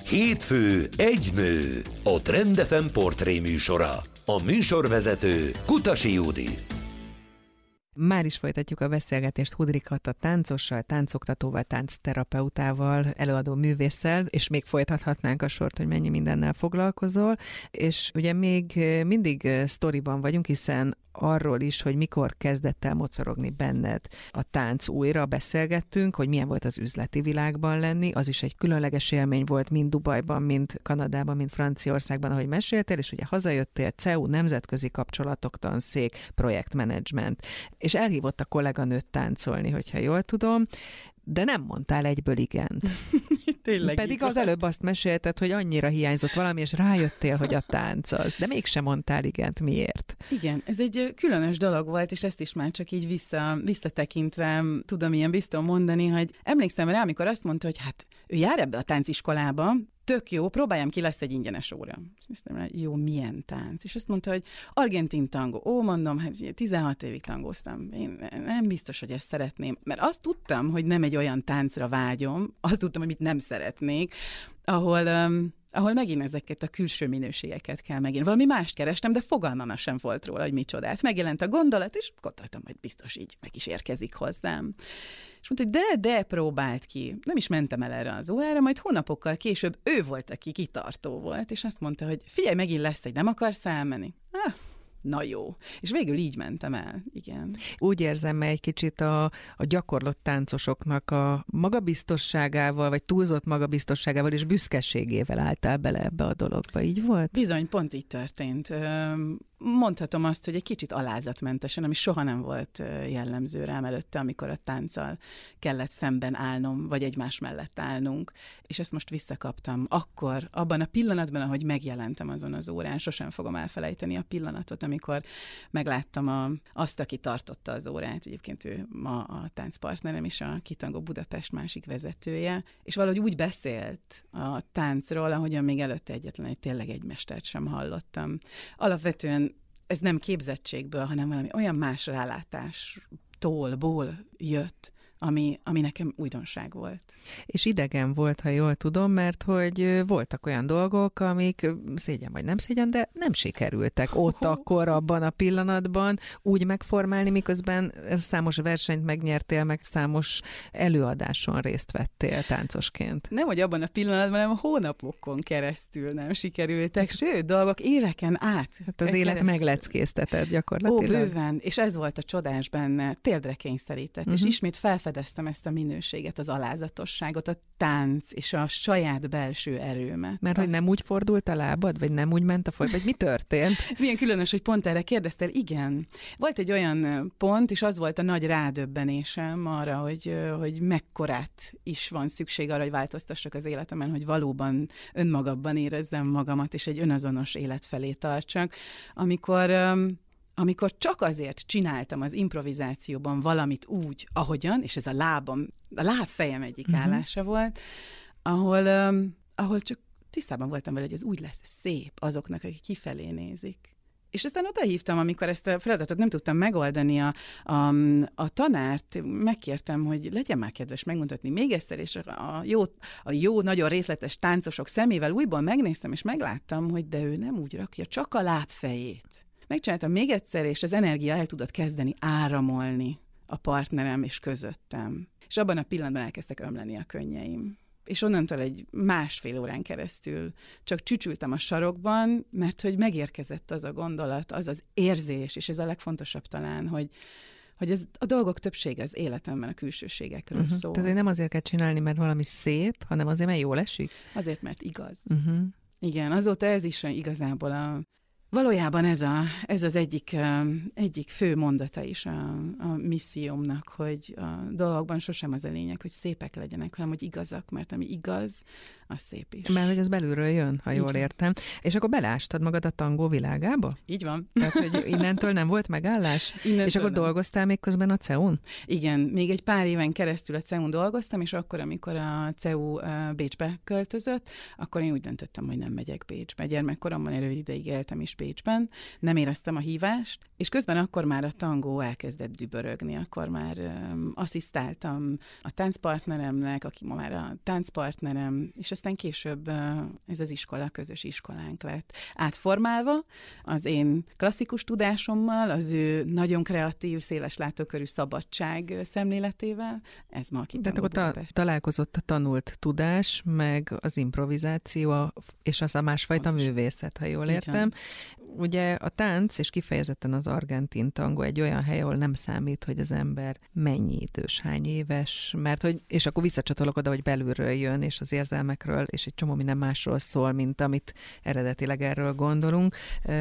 Hétfő egy nő, a Trend FM portré műsora. A műsorvezető Kutasi Judit. Már is folytatjuk a beszélgetést Hudrik Kata táncossal, táncoktatóval, táncterapeutával, előadó művésszel, és még folytathatnánk a sort, hogy mennyi mindennel foglalkozol. És ugye még mindig sztoriban vagyunk, hiszen arról is, hogy mikor kezdett el mocorogni benned a tánc újra, beszélgettünk, hogy milyen volt az üzleti világban lenni, az is egy különleges élmény volt mind Dubajban, mind Kanadában, mind Franciaországban, ahogy meséltél, és ugye hazajöttél, CEU, nemzetközi kapcsolatok tanszék, projektmenedzsment, és elhívott a kolléganőt táncolni, hogyha jól tudom, de nem mondtál egyből igent. Tényleg pedig az előbb azt mesélted, hogy annyira hiányzott valami, és rájöttél, hogy a tánc az, de mégsem mondtál igent. Miért? Igen, ez egy különös dolog volt, és ezt is már csak így visszatekintve tudom ilyen biztos mondani, hogy emlékszem rá, amikor azt mondta, hogy hát ő jár ebbe a tánciskolába, tök jó, próbáljam ki, lesz egy ingyenes óra. És azt mondtam, jó, milyen tánc? És azt mondta, hogy argentin tangó. Ó, mondom, hát 16 évig tangóztam. Én nem biztos, hogy ezt szeretném. Mert azt tudtam, hogy nem egy olyan táncra vágyom, azt tudtam, hogy mit nem szeretnék, ahol megint ezeket a külső minőségeket kell megint. Valami mást kerestem, de fogalmam sem volt róla, hogy micsodát. Megjelent a gondolat, és gondoltam, hogy biztos így meg is érkezik hozzám. És mondta, hogy de próbált ki. Nem is mentem el erre az órára, majd hónapokkal később ő volt, aki kitartó volt, és azt mondta, hogy figyelj, megint lesz egy, nem akarsz elmenni? Na jó. És végül így mentem el, igen. Úgy érzem, egy kicsit a gyakorlott táncosoknak a magabiztosságával, vagy túlzott magabiztosságával és büszkeségével álltál bele ebbe a dologba. Így volt? Bizony, pont így történt. Mondhatom azt, hogy egy kicsit alázatmentesen, ami soha nem volt jellemző rám előtte, amikor a tánccal kellett szemben állnom, vagy egymás mellett állnunk. És ezt most visszakaptam. Akkor, abban a pillanatban, ahogy megjelentem azon az órán, sosem fogom elfelejteni a pillanatot, amikor megláttam azt, aki tartotta az órát. Egyébként ő ma a táncpartnerem is, a Kitangó Budapest másik vezetője, és valahogy úgy beszélt a táncról, ahogyan még előtte tényleg egy mestert sem hallottam. Alapvetően ez nem képzettségből, hanem valami olyan más rálátástól jött, ami nekem újdonság volt. És idegen volt, ha jól tudom, mert hogy voltak olyan dolgok, amik szégyen vagy nem szégyen, de nem sikerültek ott akkor, abban a pillanatban úgy megformálni, miközben számos versenyt megnyertél, meg számos előadáson részt vettél táncosként. Nem, hogy abban a pillanatban, hanem hónapokon keresztül nem sikerültek, sőt, dolgok éveken át. Hát az élet megleckéztetett gyakorlatilag. Ó, bőven, és ez volt a csodás benne, térdre kényszerített, és ismét felfedeztem ezt a minőséget, az alázatosságot, a tánc és a saját belső erőmet. Mert hogy nem úgy fordult a lábad, vagy nem úgy ment a vagy mi történt? Milyen különös, hogy pont erre kérdeztél. Igen. Volt egy olyan pont, és az volt a nagy rádöbbenésem arra, hogy mekkorát is van szükség arra, hogy változtassak az életemen, hogy valóban önmagamban érezzem magamat, és egy önazonos élet felé tartsak. Amikor csak azért csináltam az improvizációban valamit úgy, ahogyan, és ez a lábfejem egyik állása volt, ahol csak tisztában voltam vele, hogy ez úgy lesz szép azoknak, akik kifelé nézik. És aztán odahívtam, amikor ezt a feladatot nem tudtam megoldani a tanárt, megkértem, hogy legyen már kedves megmutatni még egyszer, és a jó, nagyon részletes táncosok szemével újból megnéztem, és megláttam, hogy de ő nem úgy rakja, csak a lábfejét. Megcsináltam még egyszer, és az energia el tudott kezdeni áramolni a partnerem és közöttem. És abban a pillanatban elkezdtek ömleni a könnyeim. És onnantól egy másfél órán keresztül csak csücsültem a sarokban, mert hogy megérkezett az a gondolat, az az érzés, és ez a legfontosabb talán, hogy ez a dolgok többsége az életemben a külsőségekről szól. Tehát nem azért kell csinálni, mert valami szép, hanem azért, mert jól esik? Azért, mert igaz. Igen, azóta ez is igazából valójában ez az egyik fő mondata is a missziómnak, hogy a dolgokban sosem az a lényeg, hogy szépek legyenek, hanem hogy igazak, mert ami igaz, az szép is. Mert hogy az belülről jön, ha jól értem. És akkor belástad magad a tangó világába? Így van. Tehát, hogy innentől nem volt megállás? És akkor dolgoztál még közben a CEU-n? Igen, még egy pár éven keresztül a CEU-n dolgoztam, és akkor, amikor a CEU Bécsbe költözött, akkor én úgy döntöttem, hogy nem megyek Bécsbe. Gyermekkoromban rövid ideig éltem is Bécsben, nem éreztem a hívást, és közben akkor már a tangó elkezdett dübörögni, akkor már asszisztáltam a táncpartneremnek, aki ma már a táncpartnerem, és aztán később ez az iskola közös iskolánk lett átformálva, az én klasszikus tudásommal, az ő nagyon kreatív, széles látókörű szabadság szemléletével, ez ma a Tehát akkor találkozott a tanult tudás, meg az improvizáció, és az a másfajta művészet, ha jól értem. Ugye a tánc, és kifejezetten az argentin tango egy olyan hely, ahol nem számít, hogy az ember mennyi idős, hány éves, mert hogy, és akkor visszacsatolok oda, hogy belülről jön, és az érzelmekről, és egy csomó minden másról szól, mint amit eredetileg erről gondolunk.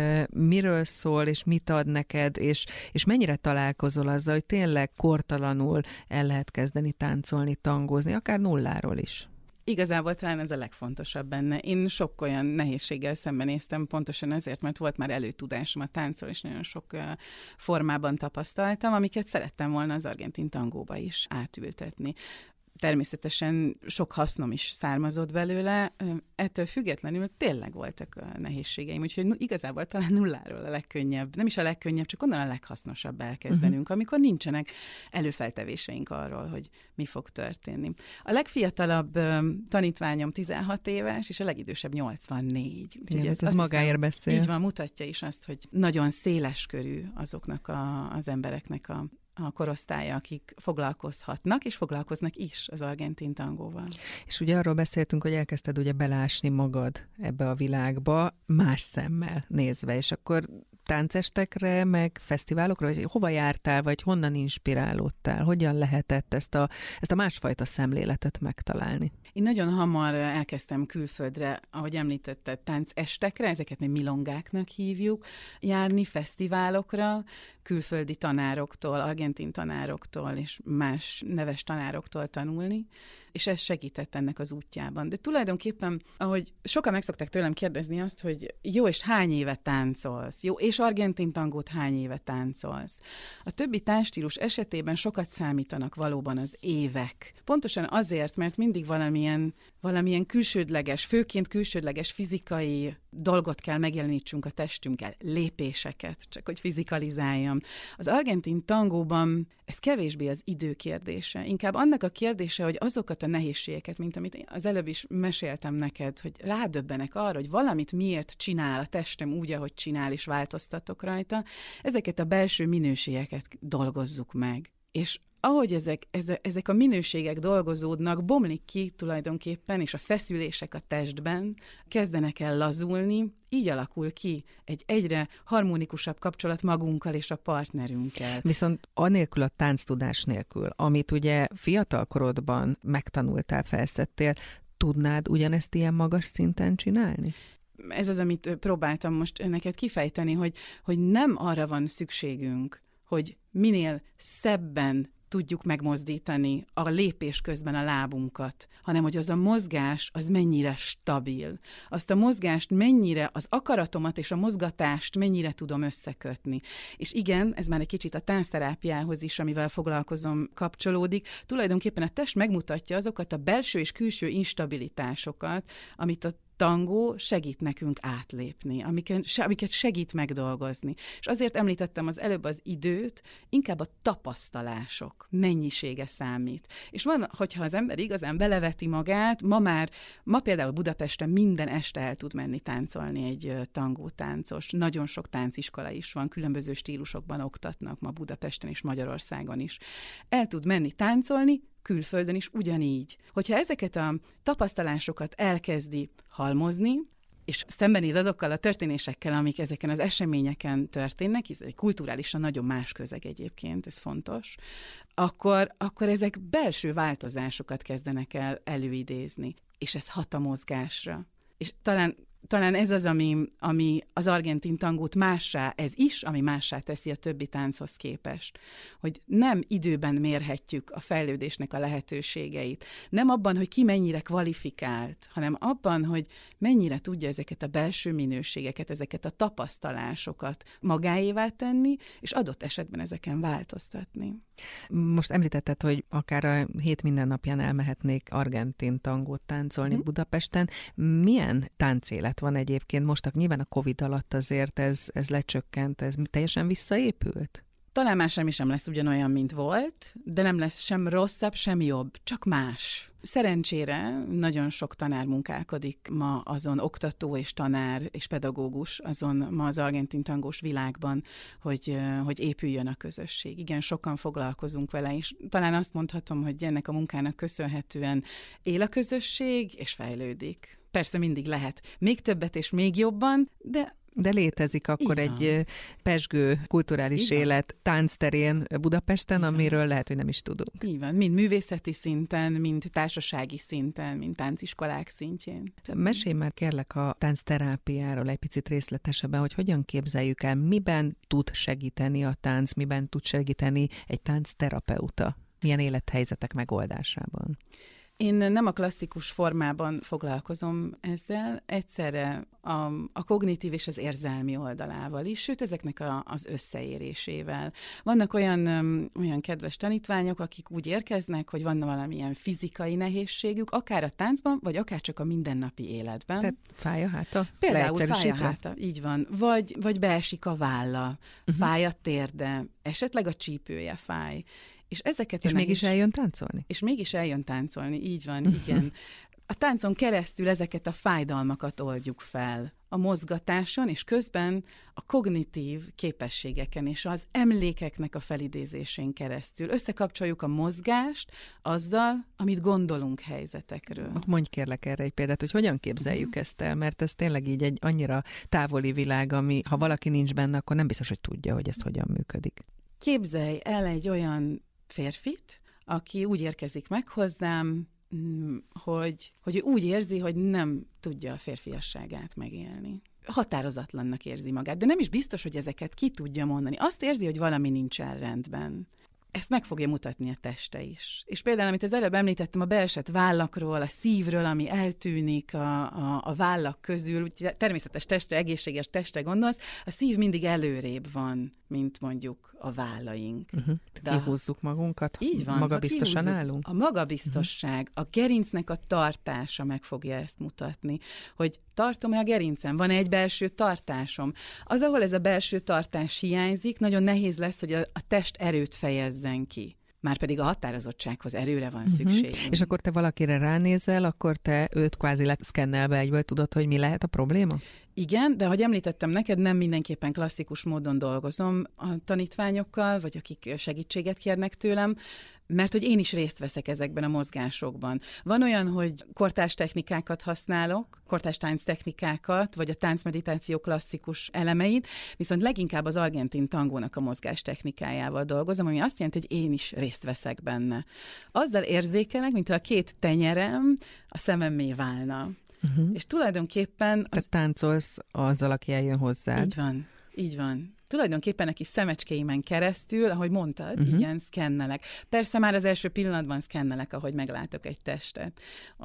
Miről szól, és mit ad neked, és mennyire találkozol azzal, hogy tényleg kortalanul el lehet kezdeni táncolni, tangózni, akár nulláról is? Igazából talán ez a legfontosabb benne. Én sok olyan nehézséggel szembenéztem, pontosan azért, mert volt már előtudásom a táncol, és nagyon sok formában tapasztaltam, amiket szerettem volna az argentin tangóba is átültetni. Természetesen sok hasznom is származott belőle, ettől függetlenül tényleg voltak nehézségeim, úgyhogy igazából talán nulláról a legkönnyebb, nem is a legkönnyebb, csak onnan a leghasznosabb elkezdenünk, amikor nincsenek előfeltevéseink arról, hogy mi fog történni. A legfiatalabb tanítványom 16 éves, és a legidősebb 84. Igen, ez magáért beszél. Így van, mutatja is azt, hogy nagyon széles körű azoknak az embereknek a korosztálya, akik foglalkozhatnak, és foglalkoznak is az argentin tangóval. És ugye arról beszéltünk, hogy elkezdted ugye belásni magad ebbe a világba, más szemmel nézve, és akkor táncestekre, meg fesztiválokra, vagy hova jártál, vagy honnan inspirálódtál? Hogyan lehetett ezt a másfajta szemléletet megtalálni? Én nagyon hamar elkezdtem külföldre, ahogy említetted, táncestekre, ezeket mi milongáknak hívjuk, járni fesztiválokra, külföldi tanároktól, argentin tanároktól és más neves tanároktól tanulni, és ez segített ennek az útjában. De tulajdonképpen, ahogy sokan meg szokták tőlem kérdezni azt, hogy jó, és hány éve táncolsz? Jó, és argentin tangót hány éve táncolsz? A többi táncstílus esetében sokat számítanak valóban az évek. Pontosan azért, mert mindig valamilyen külsődleges, főként külsődleges fizikai dolgot kell megjelenítsünk a testünkkel, lépéseket, csak hogy fizikalizáljam. Az argentin tangóban ez kevésbé az idő kérdése, inkább annak a kérdése, hogy azokat a nehézségeket, mint amit én az előbb is meséltem neked, hogy rádöbbenek arra, hogy valamit miért csinál a testem úgy, ahogy csinál, és változtatok rajta, ezeket a belső minőségeket dolgozzuk meg. És ahogy ezek a minőségek dolgozódnak, bomlik ki tulajdonképpen, és a feszülések a testben kezdenek el lazulni, így alakul ki egy egyre harmonikusabb kapcsolat magunkkal és a partnerünkkel. Viszont anélkül a tánctudás nélkül, amit ugye fiatalkorodban megtanultál, felszedtél, tudnád ugyanezt ilyen magas szinten csinálni? Ez az, amit próbáltam most neked kifejteni, hogy nem arra van szükségünk, hogy minél szebben tudjuk megmozdítani a lépés közben a lábunkat, hanem hogy az a mozgás az mennyire stabil. Azt a mozgást mennyire, az akaratomat és a mozgatást mennyire tudom összekötni. És igen, ez már egy kicsit a táncterápiához is, amivel foglalkozom, kapcsolódik. Tulajdonképpen a test megmutatja azokat a belső és külső instabilitásokat, amit a tangó segít nekünk átlépni, amiket segít megdolgozni. És azért említettem az előbb az időt, inkább a tapasztalások mennyisége számít. És van, hogyha az ember igazán beleveti magát, ma például Budapesten minden este el tud menni táncolni egy tangótáncos. Nagyon sok tánciskola is van, különböző stílusokban oktatnak ma Budapesten és Magyarországon is. El tud menni táncolni, külföldön is ugyanígy. Hogyha ezeket a tapasztalásokat elkezdi halmozni, és szembenéz azokkal a történésekkel, amik ezeken az eseményeken történnek, ez egy kulturálisan nagyon más közeg egyébként, ez fontos, akkor ezek belső változásokat kezdenek el előidézni, és ez hat a mozgásra. És talán ez az, ami az argentin tangót mássá, ez is, ami mássá teszi a többi tánchoz képest. Hogy nem időben mérhetjük a fejlődésnek a lehetőségeit. Nem abban, hogy ki mennyire kvalifikált, hanem abban, hogy mennyire tudja ezeket a belső minőségeket, ezeket a tapasztalásokat magáévá tenni, és adott esetben ezeken változtatni. Most említetted, hogy akár a hét mindennapján elmehetnék argentin tangót táncolni Budapesten. Milyen táncélet van egyébként? Most nyilván a Covid alatt azért ez lecsökkent, ez teljesen visszaépült? Talán már semmi sem lesz ugyanolyan, mint volt, de nem lesz sem rosszabb, sem jobb, csak más. Szerencsére nagyon sok tanár munkálkodik ma azon, oktató és tanár és pedagógus azon ma az argentin tangós világban, hogy épüljön a közösség. Igen, sokan foglalkozunk vele, és talán azt mondhatom, hogy ennek a munkának köszönhetően él a közösség és fejlődik. Persze mindig lehet még többet és még jobban, de létezik akkor egy pezsgő kulturális élet táncterén Budapesten, amiről lehet, hogy nem is tudunk. Így van, mind művészeti szinten, mind társasági szinten, mind tánciskolák szintjén. Mesélj már kérlek a táncterápiáról egy picit részletesebben, hogy hogyan képzeljük el, miben tud segíteni a tánc, miben tud segíteni egy táncterapeuta, milyen élethelyzetek megoldásában. Én nem a klasszikus formában foglalkozom ezzel, egyszerre a kognitív és az érzelmi oldalával is, sőt, ezeknek az összeérésével. Vannak olyan kedves tanítványok, akik úgy érkeznek, hogy van valamilyen fizikai nehézségük, akár a táncban, vagy akár csak a mindennapi életben. Tehát fáj a háta? Például fáj a háta, így van. Vagy beesik a válla, fáj a térde, esetleg a csípője fáj. És mégis eljön táncolni? És mégis eljön táncolni, így van, igen. A táncon keresztül ezeket a fájdalmakat oldjuk fel. A mozgatáson, és közben a kognitív képességeken és az emlékeknek a felidézésén keresztül. Összekapcsoljuk a mozgást azzal, amit gondolunk helyzetekről. Mondj kérlek erre egy példát, hogy hogyan képzeljük ezt el, mert ez tényleg így egy annyira távoli világ, ami ha valaki nincs benne, akkor nem biztos, hogy tudja, hogy ez hogyan működik. Képzelj el egy olyan férfit, aki úgy érkezik meg hozzám, hogy úgy érzi, hogy nem tudja a férfiasságát megélni. Határozatlannak érzi magát, de nem is biztos, hogy ezeket ki tudja mondani. Azt érzi, hogy valami nincsen rendben. Ezt meg fogja mutatni a teste is. És például, amit az előbb említettem, a beesett vállakról, a szívről, ami eltűnik a vállak közül, természetes testre, egészséges testre gondolsz, a szív mindig előrébb van, mint mondjuk a vállaink. Kihúzzuk magunkat, így van, magabiztosan állunk. A magabiztosság, a gerincnek a tartása meg fogja ezt mutatni, hogy tartom-e a gerincem, van-e egy belső tartásom. Az, ahol ez a belső tartás hiányzik, nagyon nehéz lesz, hogy a test erőt fejezzen ki. Márpedig a határozottsághoz erőre van szükség. És akkor te valakire ránézel, akkor te őt kvázi leszkennelve egyből tudod, hogy mi lehet a probléma? Igen, de ahogy említettem neked, nem mindenképpen klasszikus módon dolgozom a tanítványokkal, vagy akik segítséget kérnek tőlem, mert hogy én is részt veszek ezekben a mozgásokban. Van olyan, hogy kortárs technikákat használok, kortárs tánctechnikákat, vagy a táncmeditáció klasszikus elemeit, viszont leginkább az argentin tangónak a mozgás technikájával dolgozom, ami azt jelenti, hogy én is részt veszek benne. Azzal érzékelek, mintha a két tenyerem a szememmé válna. És tulajdonképpen... Te táncolsz azzal, aki eljön hozzád. Így van. Tulajdonképpen a kis szemecskéimen keresztül, ahogy mondtad, igen, szkennelek. Persze már az első pillanatban szkennelek, ahogy meglátok egy testet.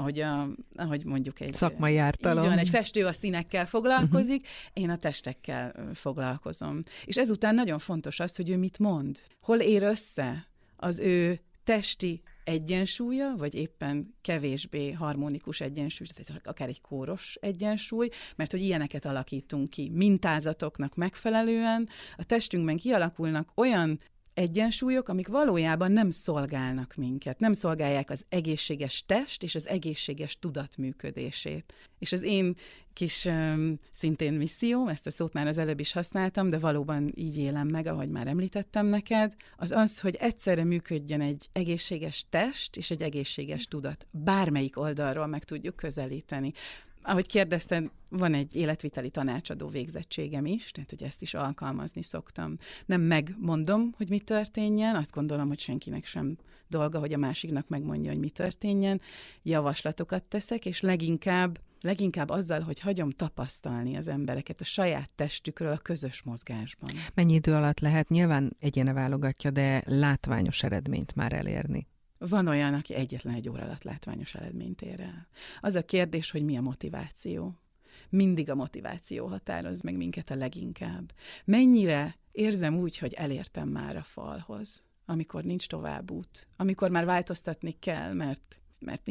Ahogy mondjuk egy... Szakmai ártalom. Így van, egy festő a színekkel foglalkozik, én a testekkel foglalkozom. És ezután nagyon fontos az, hogy ő mit mond. Hol ér össze az ő testi egyensúlya, vagy éppen kevésbé harmonikus egyensúly, tehát akár egy kóros egyensúly, mert hogy ilyeneket alakítunk ki mintázatoknak megfelelően, a testünkben kialakulnak olyan egyensúlyok, amik valójában nem szolgálnak minket, nem szolgálják az egészséges test és az egészséges tudat működését. És az én kis szintén misszióm, ezt a szót már az előbb is használtam, de valóban így élem meg, ahogy már említettem neked, az, hogy egyszerre működjön egy egészséges test és egy egészséges tudat. Bármelyik oldalról meg tudjuk közelíteni. Ahogy kérdezted, van egy életviteli tanácsadó végzettségem is, tehát hogy ezt is alkalmazni szoktam. Nem megmondom, hogy mi történjen, azt gondolom, hogy senkinek sem dolga, hogy a másiknak megmondja, hogy mi történjen. Javaslatokat teszek, és leginkább azzal, hogy hagyom tapasztalni az embereket a saját testükről a közös mozgásban. Mennyi idő alatt lehet? Nyilván egyéne válogatja, de látványos eredményt már elérni. Van olyan, aki egyetlen egy óra alatt látványos eredményt ér el. Az a kérdés, hogy mi a motiváció. Mindig a motiváció határoz meg minket a leginkább. Mennyire érzem úgy, hogy elértem már a falhoz, amikor nincs továbbút, amikor már változtatni kell, mert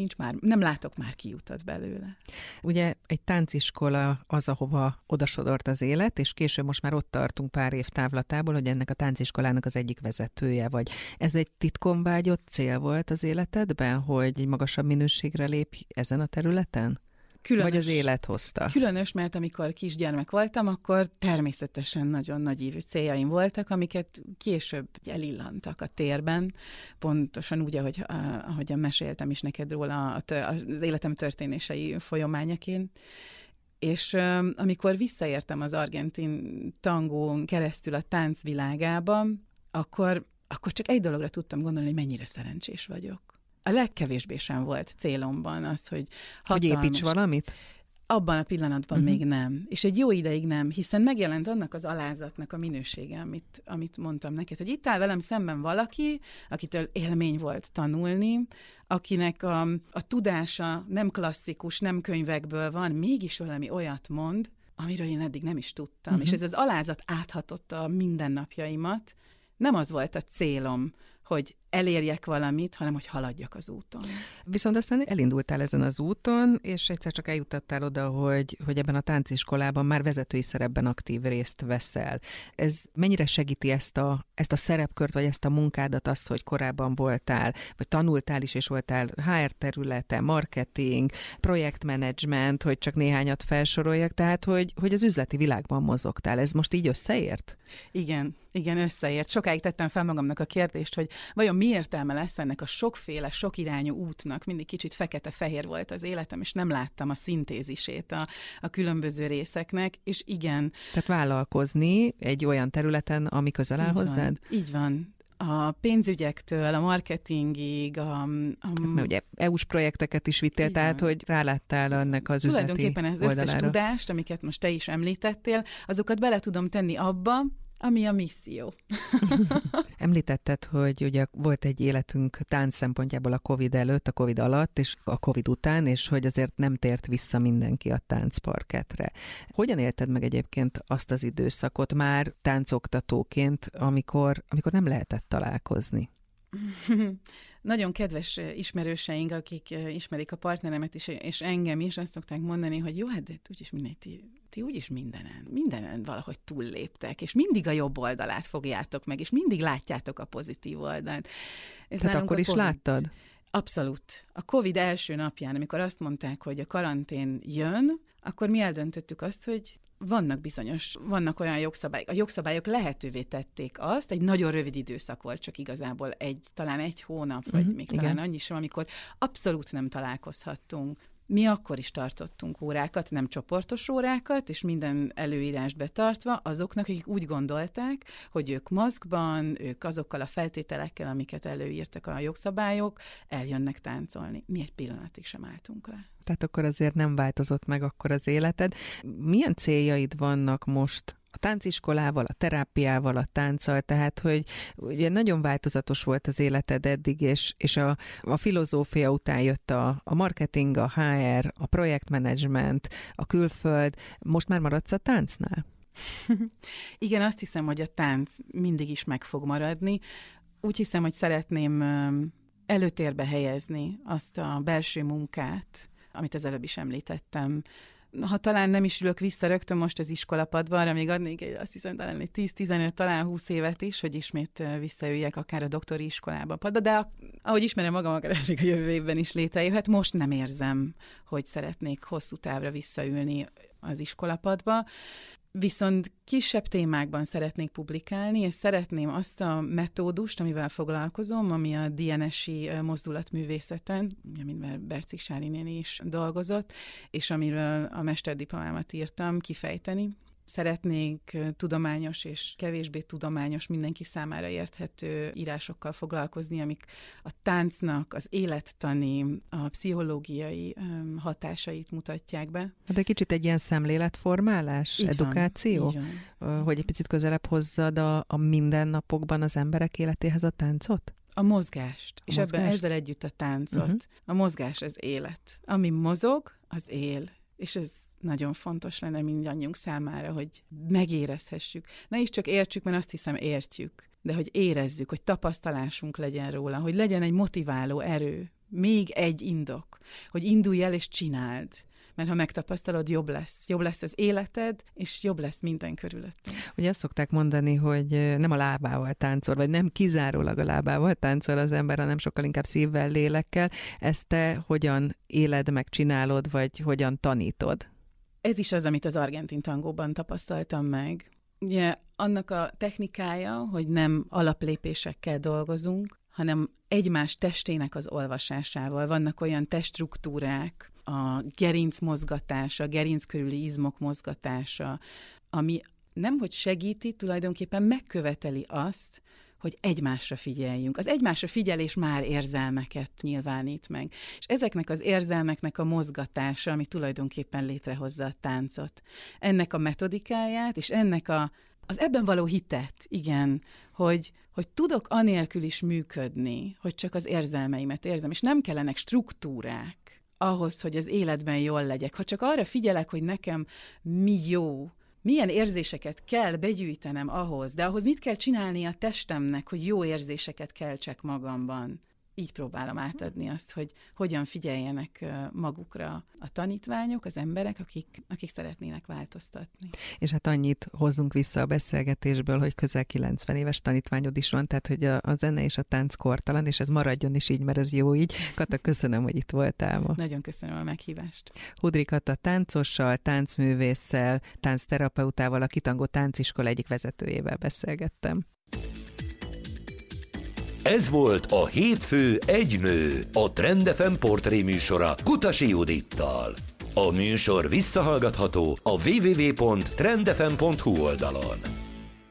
nem látok már kiutat belőle. Ugye egy tánciskola az, ahova odasodort az élet, és később most már ott tartunk pár év távlatából, hogy ennek a tánciskolának az egyik vezetője vagy. Ez egy titkon vágyott cél volt az életedben, hogy egy magasabb minőségre lépj ezen a területen? Különös, vagy az élet hozta? Különös, mert amikor kisgyermek voltam, akkor természetesen nagyon nagy ívű céljaim voltak, amiket később elillantak a térben, pontosan úgy, ahogyan meséltem is neked róla az életem történései folyamányaként. És amikor visszaértem az argentin tangón keresztül a táncvilágába, akkor csak egy dologra tudtam gondolni, hogy mennyire szerencsés vagyok. A legkevésbé sem volt célomban az, hogy hatalmas... Hogy építs valamit? Abban a pillanatban még nem. És egy jó ideig nem, hiszen megjelent annak az alázatnak a minősége, amit mondtam neked, hogy itt áll velem szemben valaki, akitől élmény volt tanulni, akinek a tudása nem klasszikus, nem könyvekből van, mégis valami olyat mond, amiről én eddig nem is tudtam. És ez az alázat áthatotta a mindennapjaimat. Nem az volt a célom, hogy elérjek valamit, hanem hogy haladjak az úton. Viszont aztán elindultál ezen az úton, és egyszer csak eljutottál oda, hogy ebben a tánciskolában már vezetői szerepben aktív részt veszel. Ez mennyire segíti ezt a szerepkört, vagy ezt a munkádat, azt, hogy korábban voltál, vagy tanultál is, és voltál HR területe, marketing, projektmenedzsment, hogy csak néhányat felsoroljak, tehát, hogy az üzleti világban mozogtál. Ez most így összeért? Igen, összeért. Sokáig tettem fel magamnak a kérdést, hogy vajon mi értelme lesz ennek a sokféle, sokirányú útnak? Mindig kicsit fekete-fehér volt az életem, és nem láttam a szintézisét a különböző részeknek, és igen. Tehát vállalkozni egy olyan területen, ami közel áll hozzád? Így van. A pénzügyektől, a marketingig, mert ugye EU-s projekteket is vittél, tehát hogy ráláttál ennek az üzleti tulajdonképpen az oldalára. Összes tudást, amiket most te is említettél, azokat bele tudom tenni abba, ami a misszió. Említetted, hogy ugye volt egy életünk tánc szempontjából a Covid előtt, a Covid alatt, és a Covid után, és hogy azért nem tért vissza mindenki a táncparketre. Hogyan élted meg egyébként azt az időszakot már táncoktatóként, amikor nem lehetett találkozni? Nagyon kedves ismerőseink, akik ismerik a partneremet is, és engem is, azt szokták mondani, hogy jó, hát de úgyis ti úgyis mindenen valahogy túlléptek, és mindig a jobb oldalát fogjátok meg, és mindig látjátok a pozitív oldalt. Tehát akkor is láttad? Abszolút. A Covid első napján, amikor azt mondták, hogy a karantén jön, akkor mi eldöntöttük azt, hogy vannak olyan jogszabályok. A jogszabályok lehetővé tették azt, egy nagyon rövid időszak volt, csak igazából talán egy hónap, vagy még talán annyi sem, amikor abszolút nem találkozhattunk. Mi akkor is tartottunk órákat, nem csoportos órákat, és minden előírást betartva azoknak, akik úgy gondolták, hogy ők maszkban, ők azokkal a feltételekkel, amiket előírtak a jogszabályok, eljönnek táncolni. Mi egy pillanatig sem álltunk le. Tehát akkor azért nem változott meg akkor az életed. Milyen céljaid vannak most a tánciskolával, a terápiával, a tánccal, tehát, hogy ugye nagyon változatos volt az életed eddig, és a filozófia után jött a marketing, a HR, a projektmenedzsment, a külföld. Most már maradsz a táncnál? Igen, azt hiszem, hogy a tánc mindig is meg fog maradni. Úgy hiszem, hogy szeretném előtérbe helyezni azt a belső munkát, amit az előbb is említettem. Ha talán nem is ülök vissza rögtön most az iskolapadba, arra még adnék azt hiszem talán egy 10-15, talán 20 évet is, hogy ismét visszaüljek akár a doktori iskolába padba, de ahogy ismerem magam, akár még a jövő évben is létrejöhet, most nem érzem, hogy szeretnék hosszú távra visszaülni az iskolapadba. Viszont kisebb témákban szeretnék publikálni, és szeretném azt a metódust, amivel foglalkozom, ami a DNS-i mozdulatművészeten, amivel Bercik Sári néni is dolgozott, és amiről a mesterdiplomámat írtam, kifejteni. Szeretnék tudományos és kevésbé tudományos, mindenki számára érthető írásokkal foglalkozni, amik a táncnak az élettani, a pszichológiai hatásait mutatják be. De kicsit egy ilyen szemléletformálás, így edukáció? Van, így van. Hogy egy picit közelebb hozzad a mindennapokban az emberek életéhez a táncot? A mozgást. És ebben ezzel együtt a táncot. A mozgás az élet. Ami mozog, az él. És ez nagyon fontos lenne mindannyiunk számára, hogy megérezhessük. Ne is csak értsük, mert azt hiszem értjük. de hogy érezzük, hogy tapasztalásunk legyen róla, hogy legyen egy motiváló erő, még egy indok, hogy indulj el és csináld. Mert ha megtapasztalod, jobb lesz az életed, és jobb lesz minden körülötted. Ugye azt szokták mondani, hogy nem a lábával táncol, vagy nem kizárólag a lábával táncol az ember, hanem sokkal inkább szívvel, lélekkel. Ezt te hogyan éled, meg csinálod, vagy hogyan tanítod? Ez is az, amit az argentin tangóban tapasztaltam meg. Ugye annak a technikája, hogy nem alaplépésekkel dolgozunk, hanem egymás testének az olvasásával. Vannak olyan teststruktúrák, a gerinc mozgatása, a gerinc körüli izmok mozgatása, ami nemhogy segíti, tulajdonképpen megköveteli azt, hogy egymásra figyeljünk. Az egymásra figyelés már érzelmeket nyilvánít meg. És ezeknek az érzelmeknek a mozgatása, ami tulajdonképpen létrehozza a táncot. Ennek a metodikáját, és ennek az ebben való hitet, igen, hogy tudok anélkül is működni, hogy csak az érzelmeimet érzem, és nem kellenek struktúrák ahhoz, hogy az életben jól legyek. Ha csak arra figyelek, hogy nekem mi jó, milyen érzéseket kell begyűjtenem ahhoz, de ahhoz mit kell csinálni a testemnek, hogy jó érzéseket keltsek magamban. Így próbálom átadni azt, hogy hogyan figyeljenek magukra a tanítványok, az emberek, akik szeretnének változtatni. És hát annyit hozzunk vissza a beszélgetésből, hogy közel 90 éves tanítványod is van, tehát hogy a zene és a tánc kortalan, és ez maradjon is így, mert ez jó így. Kata, köszönöm, hogy itt voltál ma. Nagyon köszönöm a meghívást. Hudry Kata táncossal, táncművésszel, táncterapeutával, a Kitangó tánciskola egyik vezetőjével beszélgettem. Ez volt a Hétfő egy nő, a Trend FM portré műsora Kutasi Judittal. A műsor visszahallgatható a www.trendfm.hu oldalon.